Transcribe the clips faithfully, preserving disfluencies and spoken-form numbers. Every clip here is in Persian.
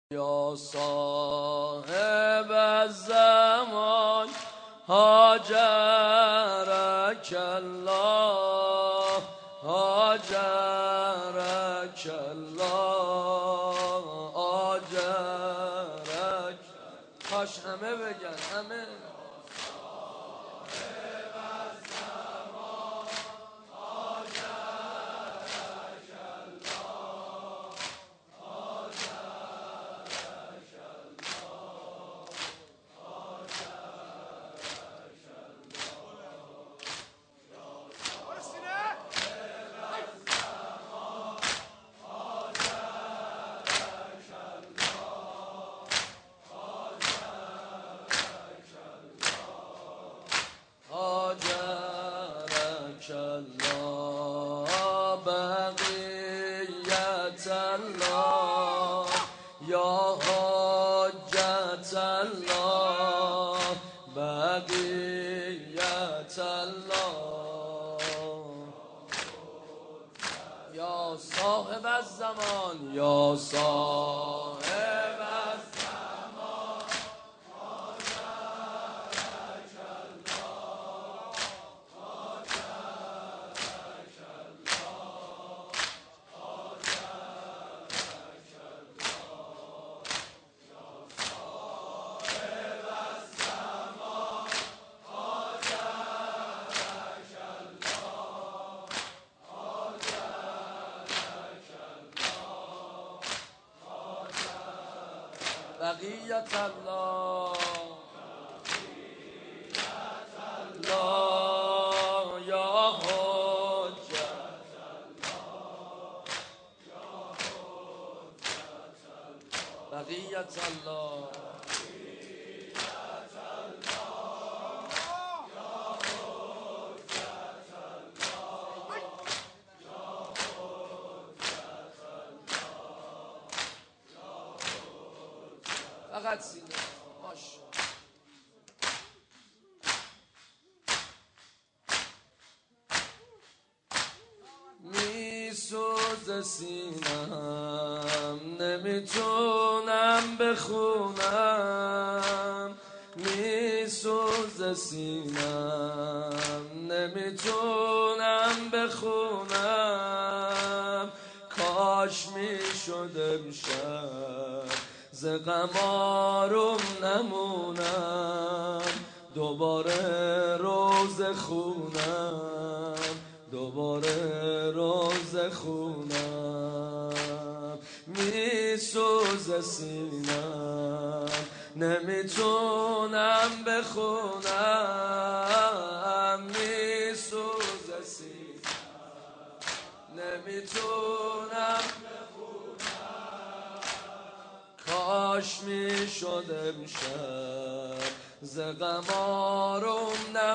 یا صاحب الزمان هاجرک الله هاجرک الله هاجرک. کاش همه بگن، همه. هاجرک الله بقیت الله یا حجت الله بقیت الله. یا صاحب الزمان یا صاحب بقیت الله الله یا حجت بقیت الله. فقط سینه باش. می سوز سینم نمیتونم بخونم می سوز سینم نمیتونم بخونم. کاش می شد امشب ز غم آروم نمونم دوباره روز خونم دوباره روز خونم. می سوز سینم نمیتونم بخونم می سوز سینم نمیتونم. کاش می شد امشب ز غم آروم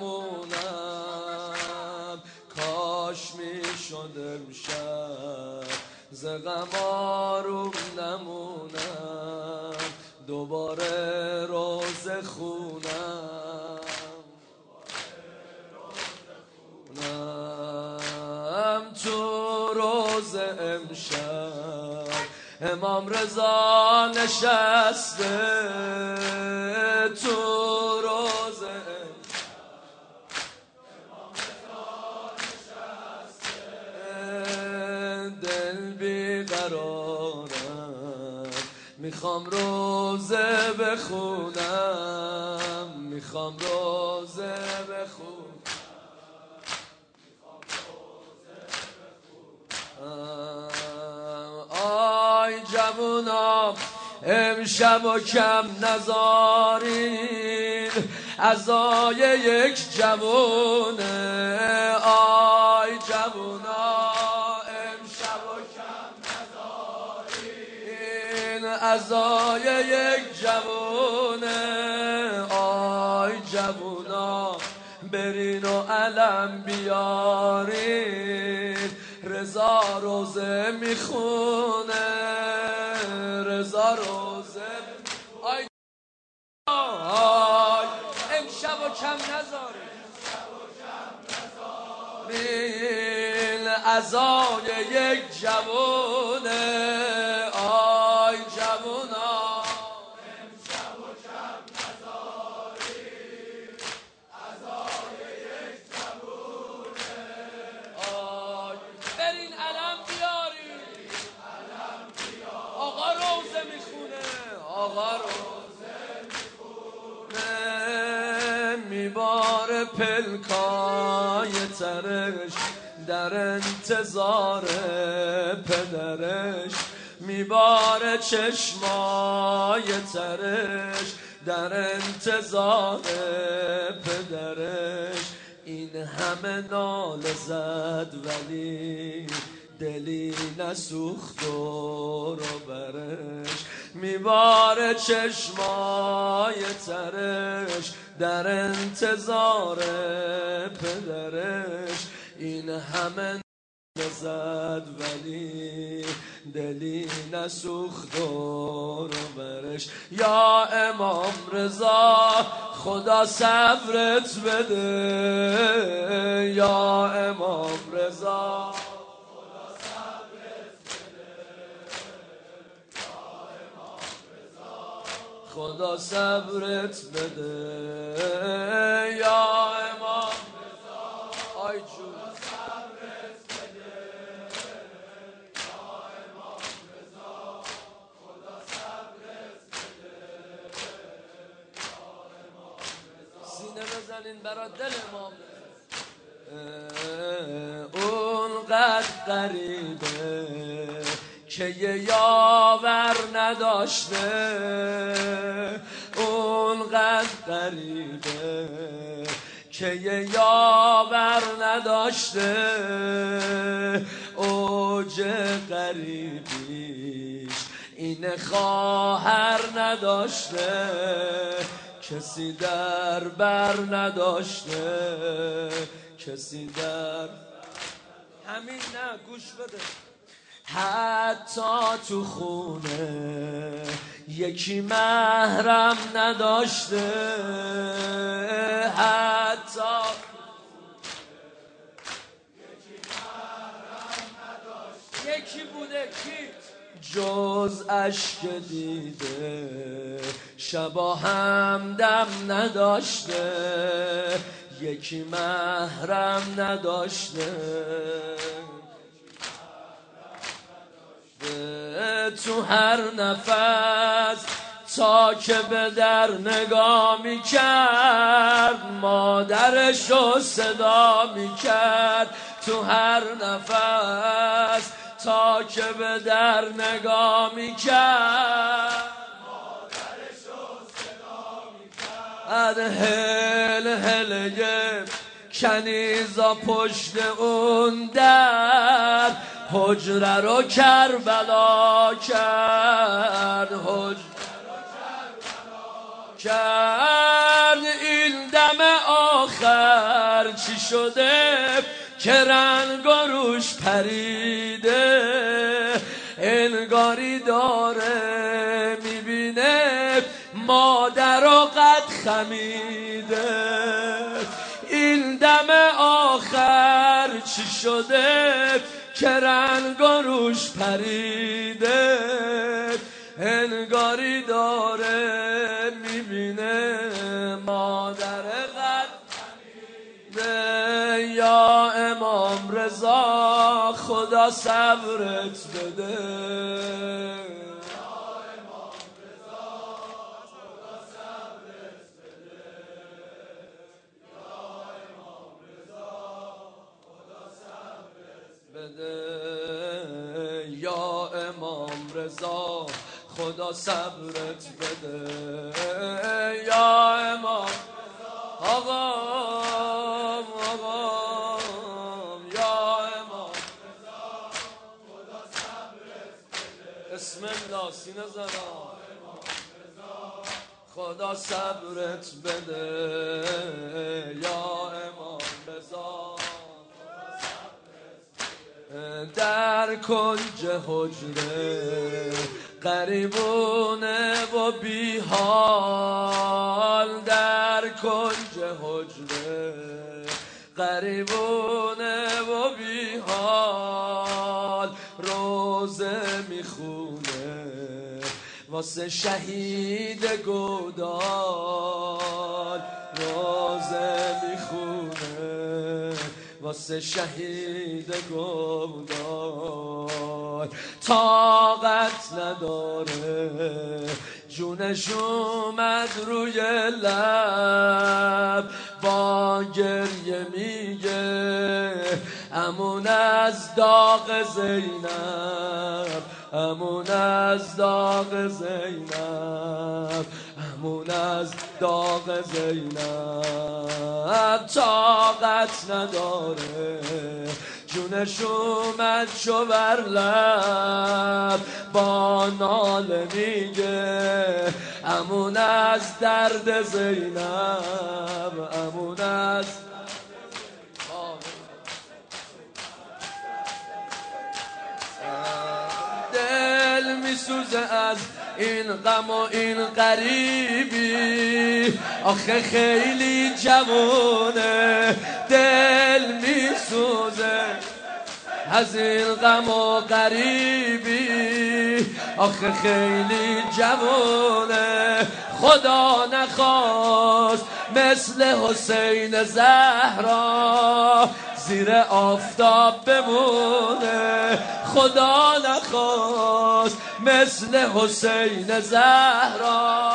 نمونم کاش می شد امشب ز غم آروم نمونم دوباره روز خونم خونم. تو روز امشب امام رضا نشسته تو روز امام رضا نشسته. دل بیقرارم میخوام روزه بخونم میخوام روزه بخونم جوونا امشب و کم نذارین عزای یک جوونه. آی جوونا امشب و کم نذارین عزای یک جوونه. آی جوونا برین و علم بیارین رضا روزه میخونه رضا روزه. آی آی امشب و کم نذارین عزای یک جوونه. آی جوونا روزه میخونه، آقا روزه میخونه، میباره پلکای ترش در انتظار پدرش، میباره چشمای ترش در انتظار پدرش. این همه ناله زد ولی دلی نسوخت دور و برش، میباره چشمای ترش در انتظار پدرش. این همه زد ولی دلی نسوخت دور و برش. یا امام رضا خدا صبرت بده، یا امام رضا خدا صبرت بده، یا امام رضا خدا صبرت بده، یا امام رضا آی جون بزنین برا دل امام. اونقدر غریبه که یه یاور نداشته، اونقدر غریبه که یه یاور نداشته، اوج غریبیش این خواهر نداشته، کسی در بر نداشته، کسی در همین نه گوش بده. حتی تو خونه یکی محرم نداشته، حتی یکی محرم نداشته، یکی بوده کی جز اشک دیده شبا همدم نداشته، یکی محرم نداشته. تو هر نفس تا که به در نگاه می کرد مادرشو صدا می کرد، تو هر نفس تا که به در نگاه می کرد مادرشو صدا می کرد. هل هلگه کنیزا پشت اون در حجره رو کربلا کرد، حجره رو کربلا کرد. این دم آخر چی شده که رنگ و روش پریده، انگاری داره میبینه مادر و قد خمیده. این دم آخر چی شده که رنگ و روش پریده، انگاری داره میبینه مادر قد خمیده. یا امام رضا خدا صبرت بده، یا امام رضا خدا صبرت بده، یا امام آقا آقا یا امام رضا خدا صبرت بده. اسم الله سینه زنا خدا صبرت بده، یا امام رضا در کنج حجره غریبونه و بی حال، در کنج حجره غریبونه و بی حال. روزه میخونه واسه شهید گودال، روزه میخونه واسه شهید گودال. طاقت نداره، جونش اومد روی لب با گریه میگه امون از داغ زینب، امون از داغ زینب، امون از داغ زینب. طاقت نداره، جونش اومد شو بر لب با ناله میگه امون از درد زینب، امون از دل میسوزه از این غم و این غریبی، آخه خیلی جوونه. دل میسوزه از این غم و غریبی، آخه خیلی جوونه. خدا نخواست مثل حسین زهرا زیر آفتاب بمونه، خدا نخواست مثل حسین زهرا.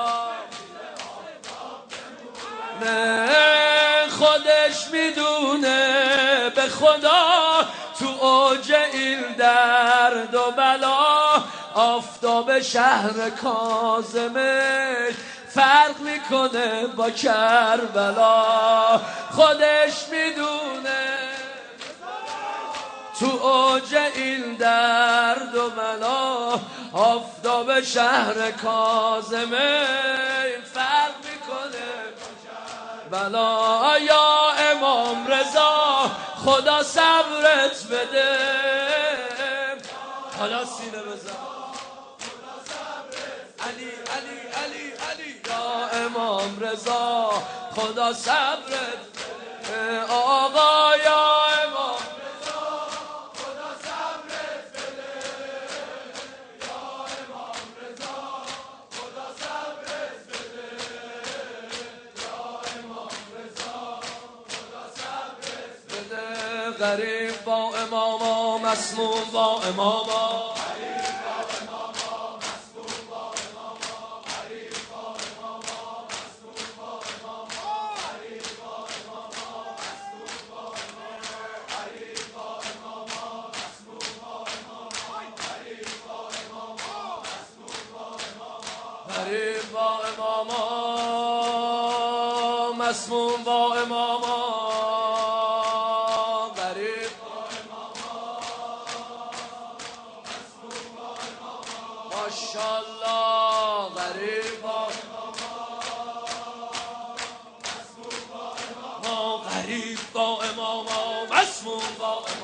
نه خودش میدونه به خدا تو اوج این درد و بلا آفتاب شهر کاظمش فرق میکنه با کربلا. خودش میدونه تو اوج این درد و بلا آفتاب شهر کاظمه فرق میکنه بلا. یا امام رضا خدا صبرت بده، حالا سینه بزن علی علی علی علی. یا امام رضا خدا صبرت بده، آقا یا امام رضا خدا صبرت بده، یا امام رضا خدا صبرت بده، یا امام رضا خدا صبرت بده. غریب با اماما مسموم با اماما، غریب با اماما مسموم با اماما، غریب با اماما مسموم با اماما. ماشاءالله غریب با اماما مسموم با اماما، غریب با اماما مسموم با اماما.